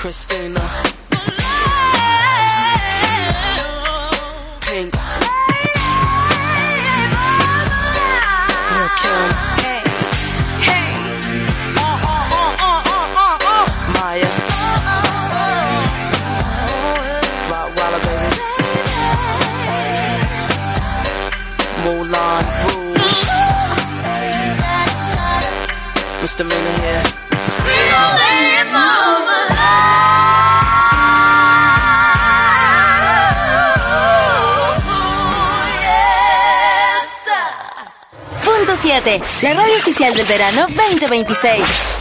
Christina, Pink, Lil' Kim, Maya, Rottweiler baby, Moulin Rouge, Mr. Miller here. Punto 7, la radio oficial del verano 2026.